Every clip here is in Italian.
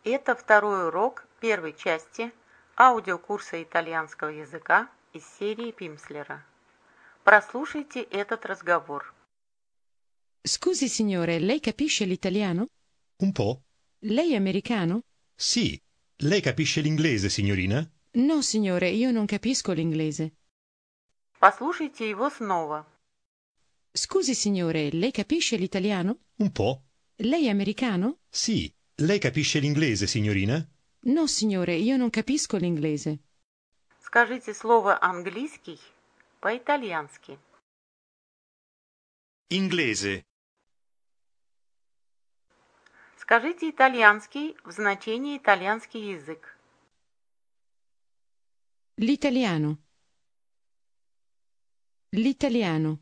Это второй урок первой части аудиокурса итальянского языка из серии Пимслера. Прослушайте этот разговор. Scusi signore, lei capisce l'italiano? Un po'? Lei è americano? Sì. Lei capisce l'inglese, signorina? No, signore, io non capisco l'inglese. Послушайте его снова. Scusi signore, lei capisce l'italiano? Un po'? Lei è americano? Sì. Lei capisce l'inglese, signorina? No, signore, io non capisco l'inglese. Скажите слово «английский» по-итальянски. Inglese. Скажите «итальянский» в значении «итальянский язык». L'italiano. L'italiano.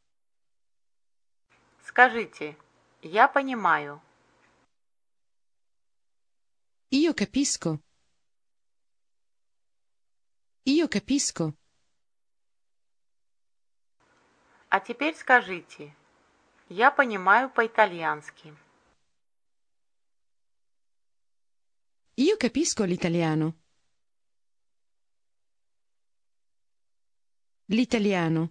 Скажите «я понимаю». Io capisco. Io capisco. А теперь скажите «я понимаю по-итальянски». Io capisco l'italiano. L'italiano.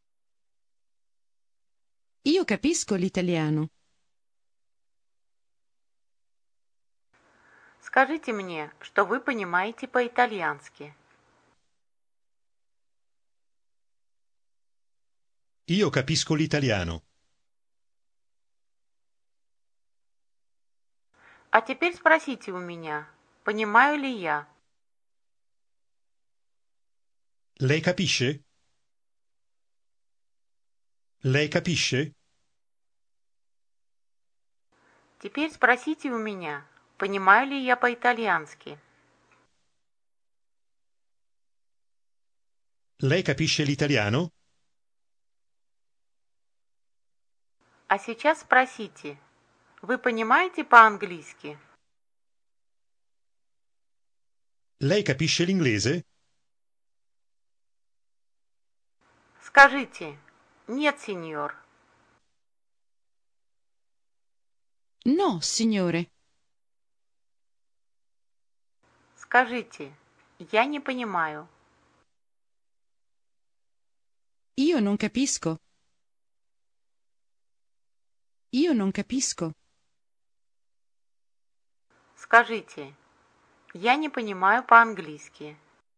Io capisco l'italiano. Скажите мне, что вы понимаете по-итальянски. Io capisco l'italiano. А теперь спросите у меня, понимаю ли я. Lei capisce? Lei capisce? Теперь спросите у меня, понимаю ли я по-итальянски. Lei capisce l'italiano? А сейчас спросите, вы понимаете по-английски? Lei capisce l'inglese? Скажите, нет, сеньор. No, signore. Скажите, я не понимаю. Io non capisco. Io non capisco. Скажите, я не понимаю по-английски.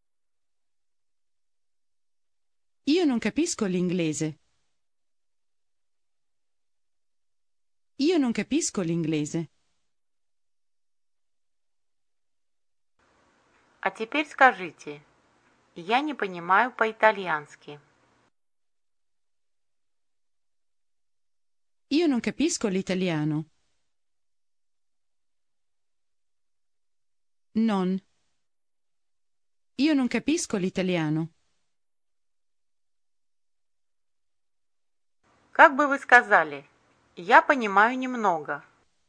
Io non capisco l'inglese. Io non capisco l'inglese. А теперь скажите, я не понимаю по-итальянски. Io non capisco l'italiano. Non. Io non capisco l'italiano. Как бы вы сказали, я понимаю немного.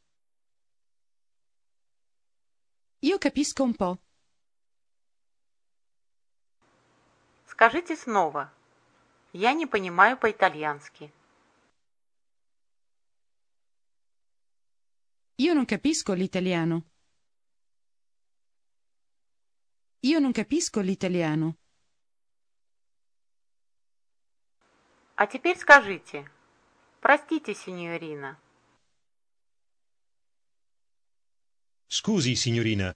Io capisco un po'. Скажите снова, я не понимаю по-итальянски. Io non capisco l'italiano. Io non capisco l'italiano. А теперь скажите, простите, синьорина. Scusi, signorina.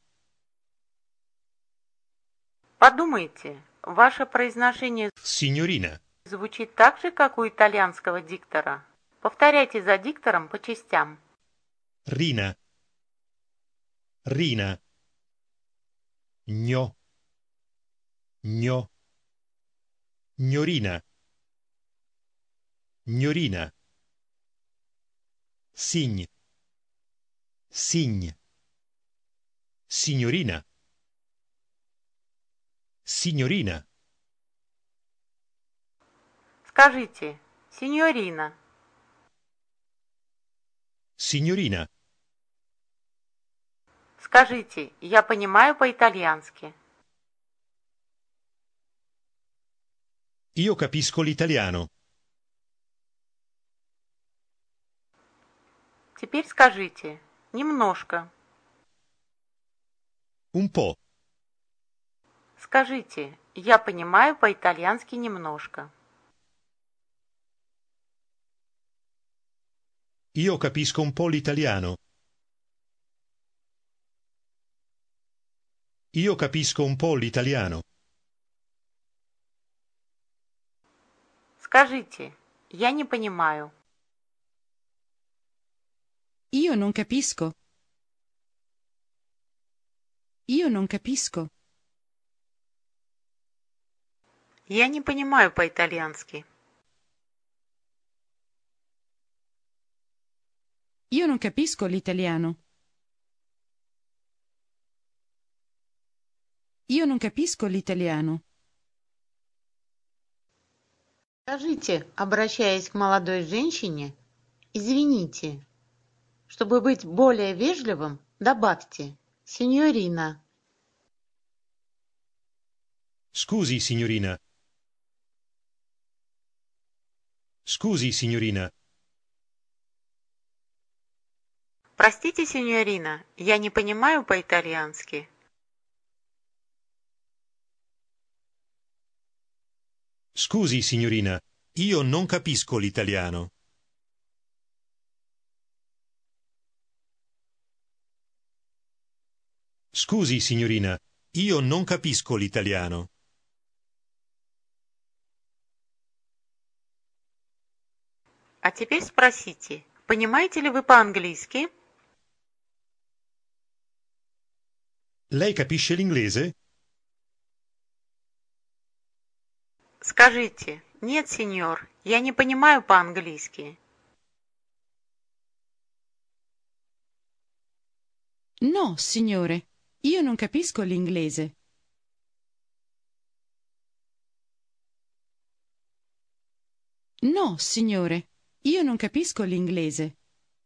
Подумайте, ваше произношение Signorina. звучит так же, как у итальянского диктора. Повторяйте за диктором по частям. Rina. Rina. Gno. Gno. Gnorina. Gnorina. Sign. Sign. Signorina. Signorina. Скажите, синьорина. Signorina. Скажите, я понимаю по-итальянски. Io capisco l'italiano. Теперь скажите, немножко. Un po'. Скажите, я понимаю по-итальянски немножко. Io capisco un po' l'italiano. Io capisco un po' l'italiano. Скажите, я не понимаю. Io non capisco. Io non capisco. Я не понимаю по-итальянски. Io non capisco l'italiano. Io non capisco l'italiano. Скажите, обращаясь к молодой женщине, извините. Чтобы быть более вежливым, добавьте «синьорина». Scusi, signorina. Scusi, signorina. Простите, синьорина, я не понимаю по-итальянски. Scusi, signorina. Io non capisco l'italiano. Scusi, signorina. Io non capisco l'italiano. А теперь спросите, понимаете ли вы по-английски? Lei capisce l'inglese? Скажите, нет, сеньор, я не понимаю по-английски. No, signore, io non capisco l'inglese. No, signore, io non capisco l'inglese.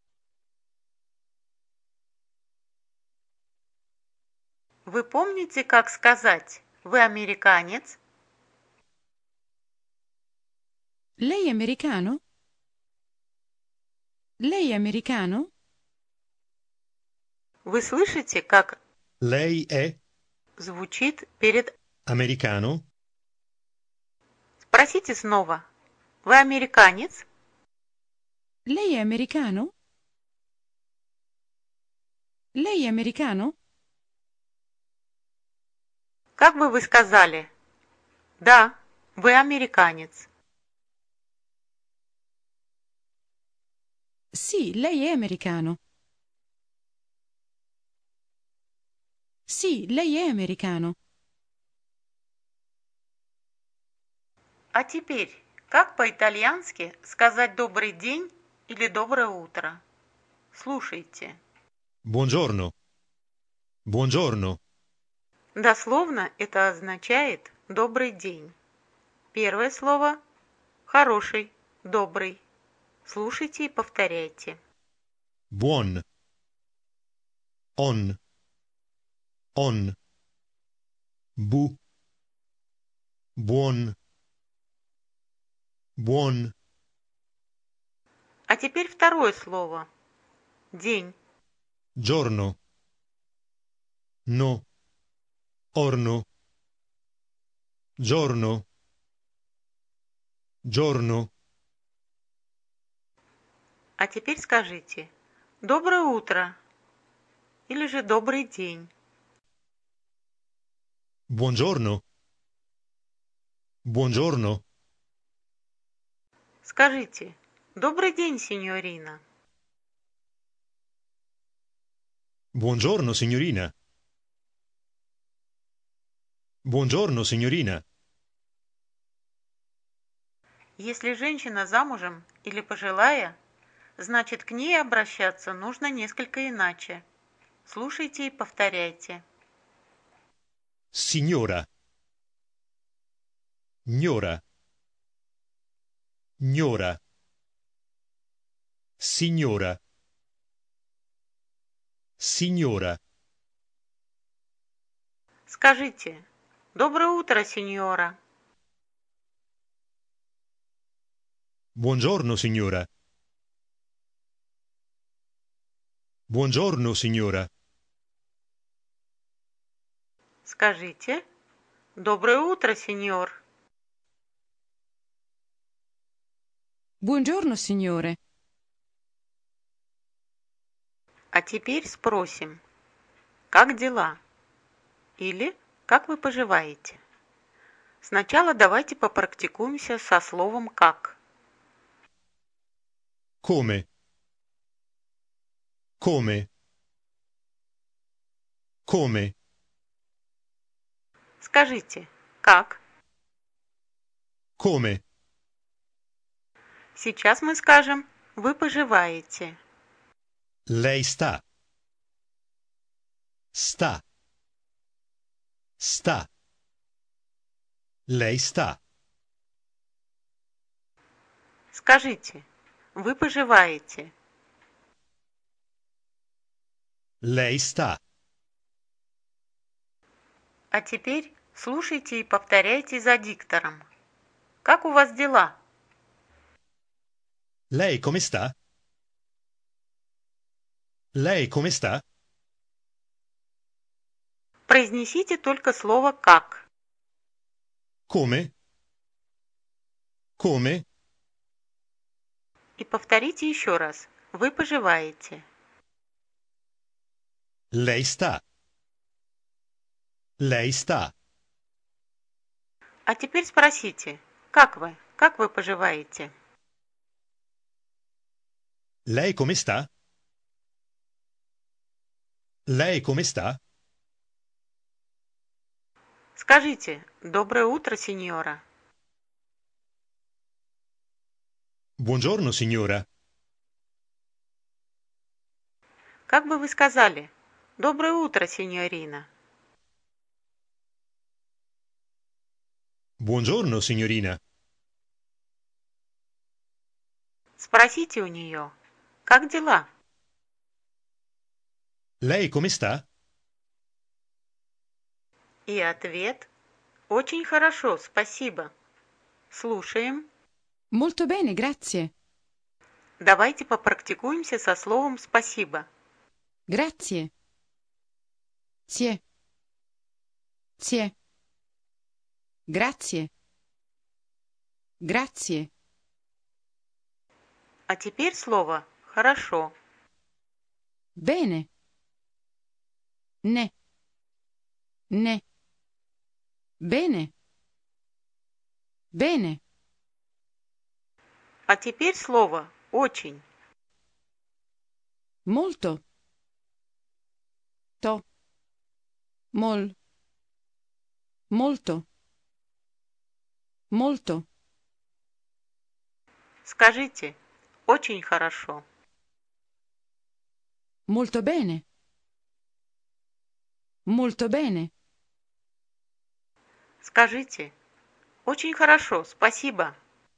Вы помните, как сказать «Вы американец»? Lei è americano? Lei è americano? Вы слышите, как Lei è звучит перед... americano? Спросите снова. Вы американец? Lei è americano? Lei è americano? Как бы вы сказали? Да, вы американец. Sì, lei è americano. Sì, lei è americano. А теперь, как по-итальянски сказать «добрый день» или «доброе утро»? Слушайте. Buongiorno. Buongiorno. Дословно это означает «добрый день». Первое слово «хороший», «добрый». Слушайте и повторяйте. Buon. On. On. Bu. Buon. Buon. А теперь второе слово. День. Giorno. No. Orno. Giorno. Giorno. А теперь скажите «доброе утро» или же «добрый день». Buongiorno. Buongiorno. Скажите «добрый день, синьорина». Buongiorno, signorina. Buongiorno, signorina. Если женщина замужем или пожилая, значит, к ней обращаться нужно несколько иначе. Слушайте и повторяйте. Signora. Gnora. Gnora. Signora. Signora. Скажите «доброе утро, сеньора». Buongiorno, signora. Buongiorno, signora. Скажите «Доброе утро, сеньор». Buongiorno, signore. А теперь спросим «Как дела?» или «Как вы поживаете?». Сначала давайте попрактикуемся со словом «как». Come? Come? Come? Скажите «Как?». Come? Сейчас мы скажем «Вы поживаете?». Lei sta. Sta. Sta. Lei sta. Скажите «Вы поживаете?». Lei sta. А теперь слушайте и повторяйте за диктором. Как у вас дела? Lei come sta? Lei come sta? Произнесите только слово «как». Come? Come? И повторите еще раз. Вы поживаете. Lei sta. Lei sta. А теперь спросите. Как вы? Как вы поживаете? Lei come sta? Lei come sta? Скажите «Доброе утро, сеньора». Buongiorno, signora. Как бы вы сказали «Доброе утро, сеньорина»? Buongiorno, signorina. Спросите у нее. Как дела? Lei come sta? И ответ. Очень хорошо, спасибо. Слушаем. Molto bene, grazie. Давайте попрактикуемся со словом «спасибо». Grazie. Zie. Zie. Grazie. Grazie. А теперь слово «хорошо». Bene. Ne. Ne. Bene. Bene. А теперь слово «очень». Molto. To. Mol. Molto. Molto. Скажите «очень хорошо». Molto bene. Molto bene. Скажите «очень хорошо, спасибо».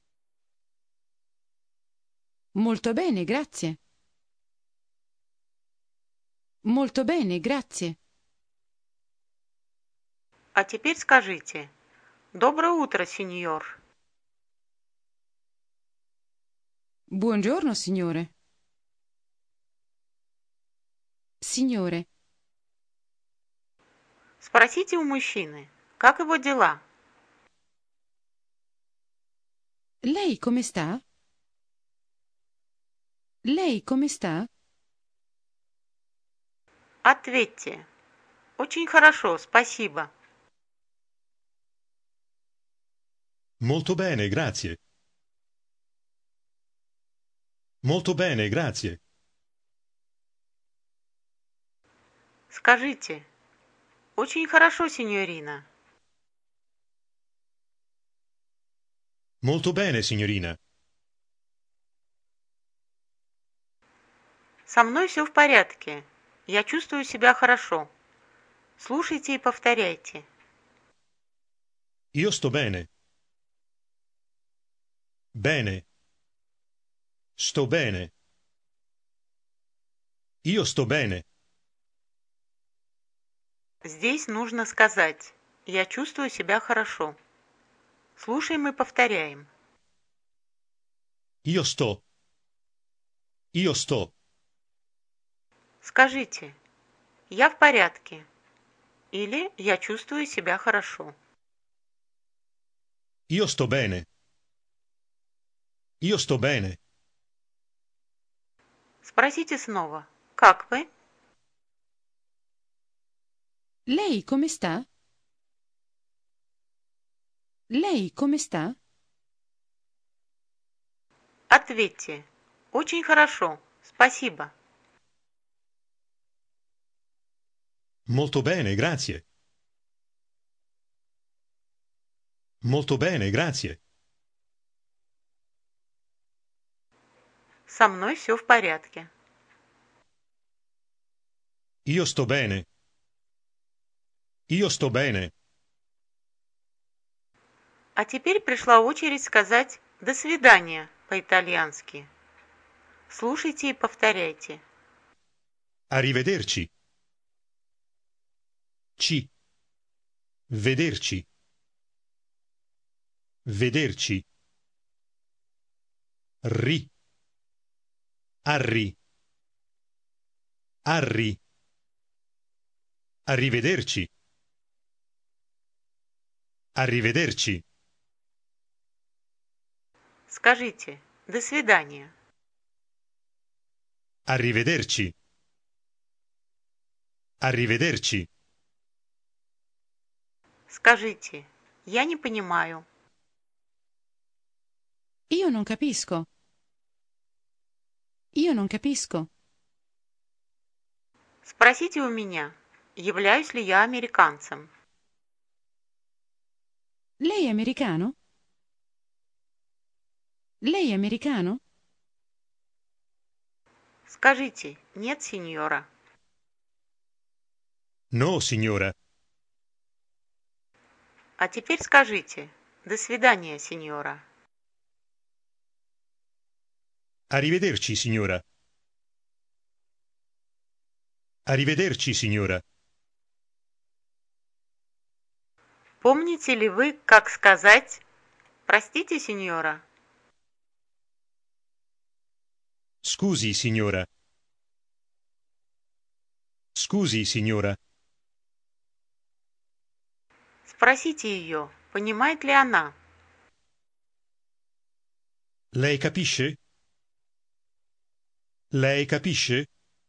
Molto bene, grazie. Molto bene, grazie. А теперь скажите «доброе утро, сеньор». Buongiorno, signore. Signore. Спросите у мужчины, как его дела. Lei come sta? Lei come sta? Ответьте «очень хорошо, спасибо». Molto bene, grazie. Molto bene, grazie. Скажите «очень хорошо, сеньорина». Molto bene, signorina. Со мной все в порядке. Я чувствую себя хорошо. Слушайте и повторяйте. Io sto bene. Bene. Sto bene. Io sto bene. Здесь нужно сказать «я чувствую себя хорошо». Слушаем и повторяем. Io sto. Io sto. Скажите «я в порядке». или «я чувствую себя хорошо». Io sto bene. Io sto bene. Спросите снова «как вы?». Lei come sta? Lei come sta? Ответьте «очень хорошо, спасибо». Molto bene, grazie. Molto bene, grazie. Со мной все в порядке. Io sto bene. Io sto bene. А теперь пришла очередь сказать «до свидания» по-итальянски. Слушайте и повторяйте. Arrivederci. Ci. Vederci. Vederci. Ri. Arri. Arri. Arrivederci. Arrivederci. Скажите «до свидания». Arrivederci. Arrivederci. Скажите «я не понимаю». Io non capisco. Io non capisco. Спросите у меня, являюсь ли я американцем. Lei è americano? Lei è americano? Скажите «нет, сеньора». No, signora. А теперь скажите «до свидания, сеньора». Arrivederci, signora. Arrivederci, signora. Помните ли вы, как сказать «простите, сеньора»? Scusi, signora. Scusi, signora. Спросите ее, понимает ли она. Lei capisce? Lei capisce?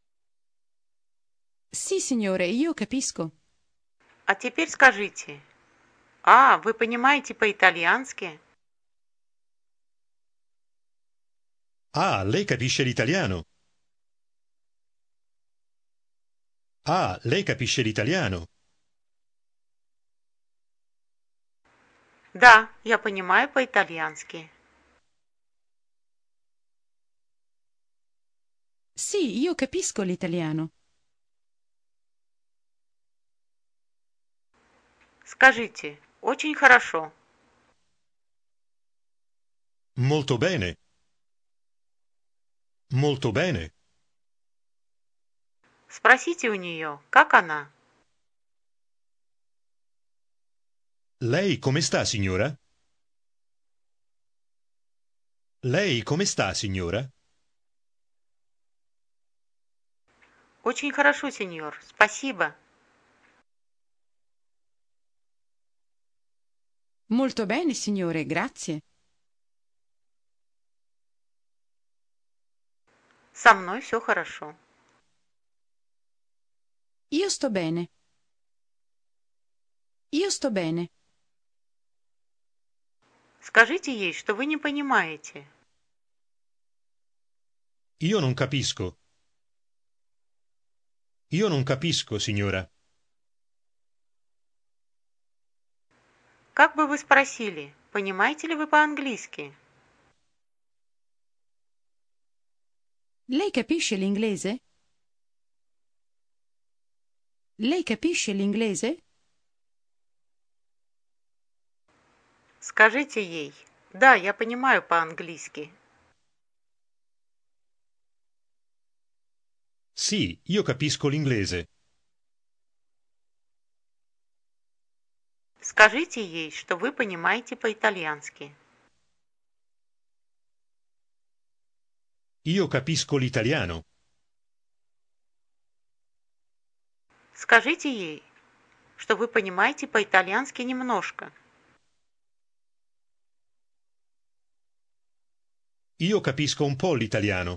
Sì, signore, io capisco. А теперь скажите «а, вы понимаете по-итальянски»? Ah, lei capisce l'italiano. Ah, lei capisce l'italiano. Да, я понимаю по-итальянски. Sì, io capisco l'italiano. Скажите «очень хорошо». Molto bene. Molto bene. Спросите у нее, как она. Lei come sta, signora? Lei come sta, signora? Очень хорошо, сеньор, спасибо. Molto bene, signore, grazie. Со мной все хорошо. Io sto bene. Io sto bene. Скажите ей, что вы не понимаете. Io non capisco. Io non capisco, signora. Как бы вы спросили, понимаете ли вы по-английски? Lei capisce l'inglese? Lei capisce l'inglese? Скажите ей, да, я понимаю по-английски. Sì, io capisco l'inglese. Скажите ей, что вы понимаете по-итальянски. Io capisco l'italiano. Скажите ей, что вы понимаете по-итальянски немножко. Io capisco un po' l'italiano.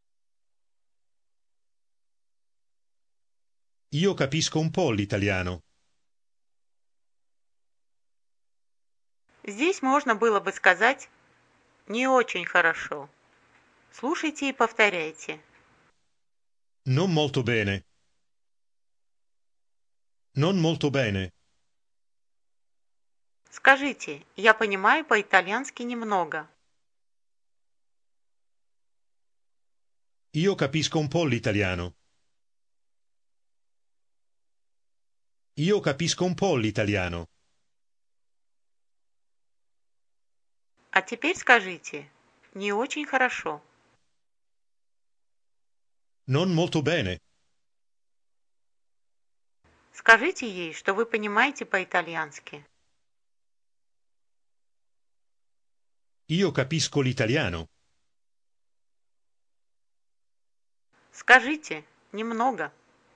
Io capisco un po' l'italiano. Здесь можно было бы сказать «не очень хорошо». Слушайте и повторяйте. Non molto bene. Non molto bene. Скажите, я понимаю по-итальянски немного. Io capisco un po' l'italiano. Io capisco un po' l'italiano. А теперь скажите «не очень хорошо». Non molto bene. Скажите ей, что вы понимаете по-итальянски. Io capisco l'italiano. Скажите «немного».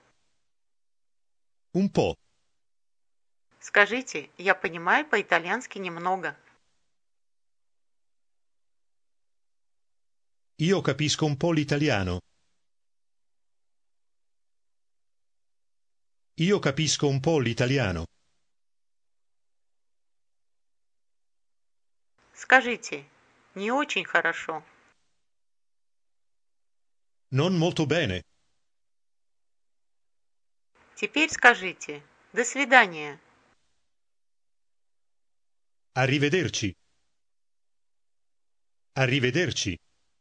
Un po'. Скажите «я понимаю по-итальянски немного». Io capisco un po' l'italiano. Io capisco un po' l'italiano. Скажите «не очень хорошо». Non molto bene. Теперь скажите «до свидания». Arrivederci. Arrivederci.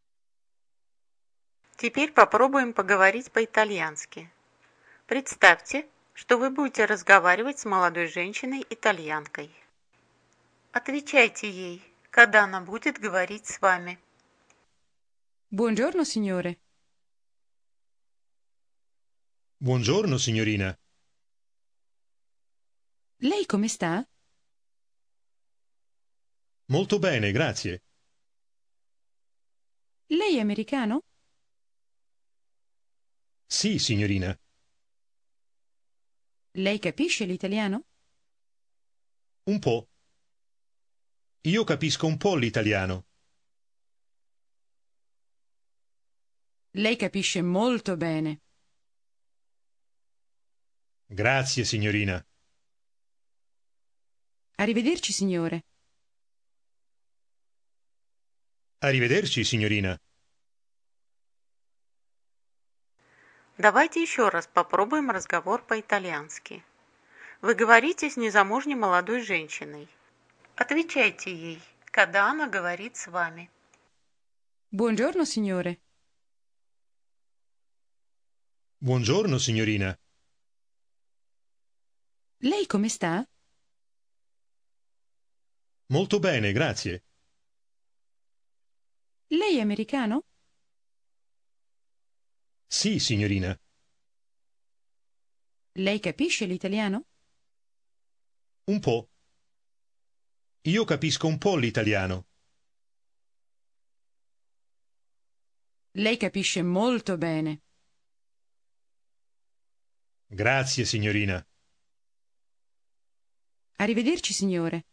Теперь попробуем поговорить по-итальянски. Представьте, что вы будете разговаривать с молодой женщиной-итальянкой. Отвечайте ей, когда она будет говорить с вами. Buongiorno, signore. Buongiorno, signorina. Lei come sta? Molto bene, grazie. Lei è americano? Sì, signorina. Lei capisce l'italiano? Un po'. Io capisco un po' l'italiano. Lei capisce molto bene. Grazie, signorina. Arrivederci, signore. Arrivederci, signorina. Давайте еще раз попробуем разговор по-итальянски. Вы говорите с незамужней молодой женщиной. Отвечайте ей, когда она говорит с вами. Buongiorno, signore. Buongiorno, signorina. Lei come sta? Molto bene, grazie. Lei è americano? Sì, signorina. Lei capisce l'italiano? Un po'. Io capisco un po' l'italiano. Lei capisce molto bene. Grazie, signorina. Arrivederci, signore.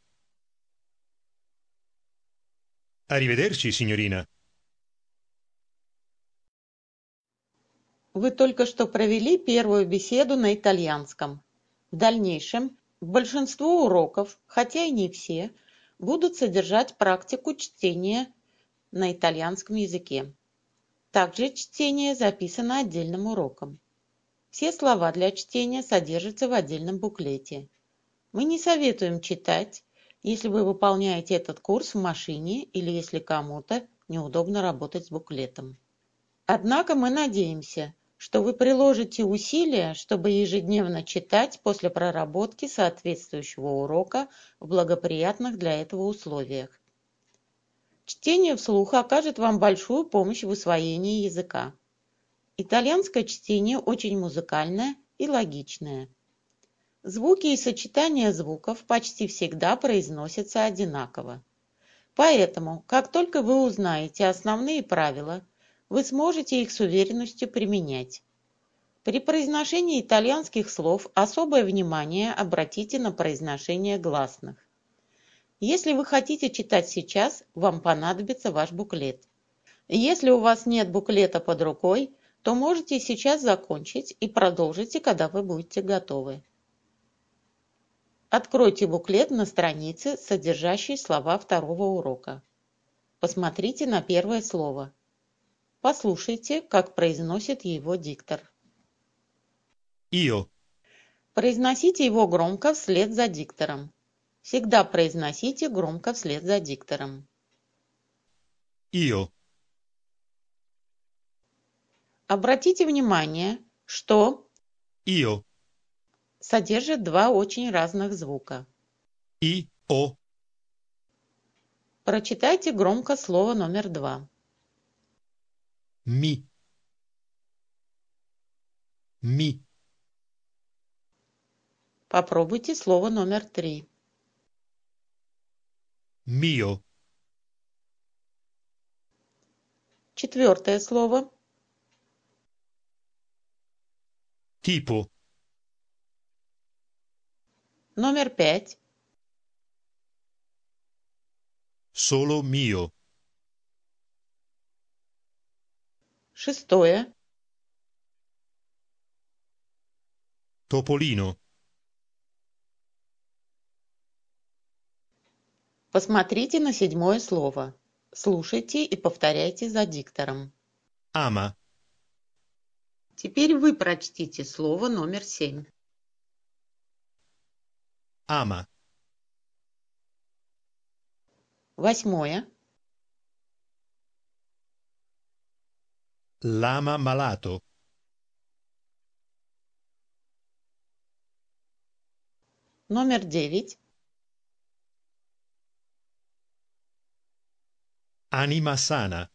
Arrivederci, signorina. Вы только что провели первую беседу на итальянском. В дальнейшем большинство уроков, хотя и не все, будут содержать практику чтения на итальянском языке. Также чтение записано отдельным уроком. Все слова для чтения содержатся в отдельном буклете. Мы не советуем читать, если вы выполняете этот курс в машине или если кому-то неудобно работать с буклетом. Однако мы надеемся, что вы приложите усилия, чтобы ежедневно читать после проработки соответствующего урока в благоприятных для этого условиях. Чтение вслух окажет вам большую помощь в усвоении языка. Итальянское чтение очень музыкальное и логичное. Звуки и сочетания звуков почти всегда произносятся одинаково. Поэтому, как только вы узнаете основные правила, вы сможете их с уверенностью применять. При произношении итальянских слов особое внимание обратите на произношение гласных. Если вы хотите читать сейчас, вам понадобится ваш буклет. Если у вас нет буклета под рукой, то можете сейчас закончить и продолжите, когда вы будете готовы. Откройте буклет на странице, содержащей слова второго урока. Посмотрите на первое слово. Послушайте, как произносит его диктор. Io, Произносите его громко вслед за диктором. Всегда произносите громко вслед за диктором. io, Обратите внимание, что io, содержит два очень разных звука. I, O, Прочитайте громко слово номер 2. mi, mi, Попробуйте слово номер 3. mio, Четвертое слово. tipo, Номер 5. solo mio, Шестое. topolino, Посмотрите на седьмое слово. Слушайте и повторяйте за диктором. ama, Теперь вы прочтите слово номер 7. ama, Восьмое. lama malato, Номер 9. anima sana,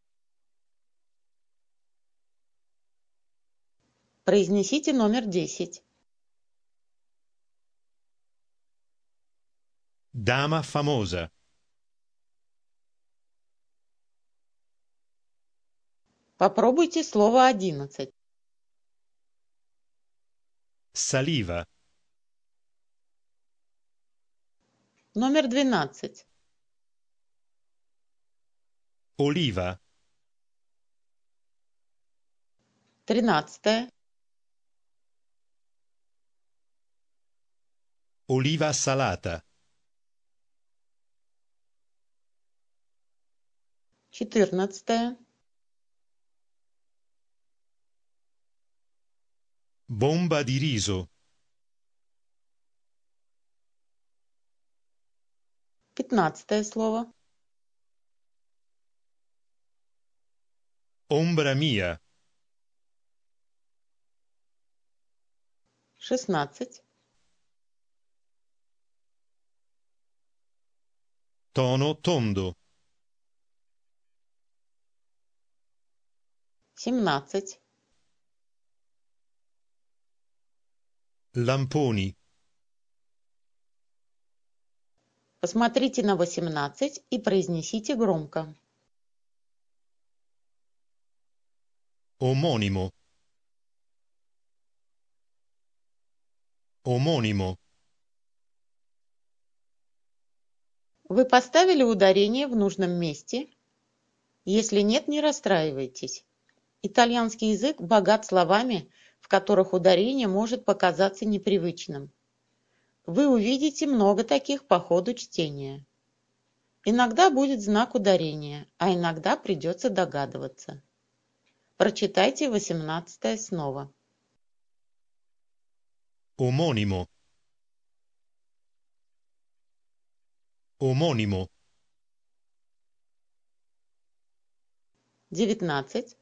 Произнесите номер 10. dama famosa, Попробуйте слово 11. saliva, Номер 12. oliva, 13. oliva salata, 14. bomba di riso, 15 слово. ombra mia, 16. tono tondo, 17. lamponi, Посмотрите на 18 и произнесите громко. omonimo, omonimo, Вы поставили ударение в нужном месте? Если нет, не расстраивайтесь. Итальянский язык богат словами, в которых ударение может показаться непривычным. Вы увидите много таких по ходу чтения. Иногда будет знак ударения, а иногда придется догадываться. Прочитайте 18 снова. omonimo, omonimo, 19.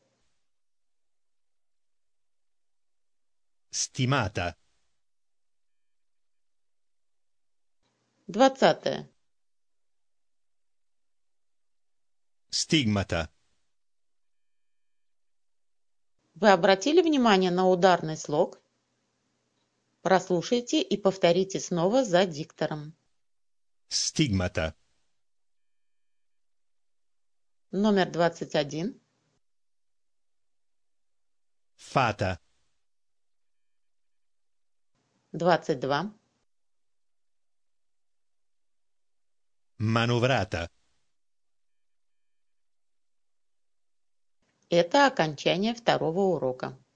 stimata, 20. stigmata, Вы обратили внимание на ударный слог? Прослушайте и повторите снова за диктором. stigmata, Номер 21. fata, 22. Manovrata. Это окончание второго урока.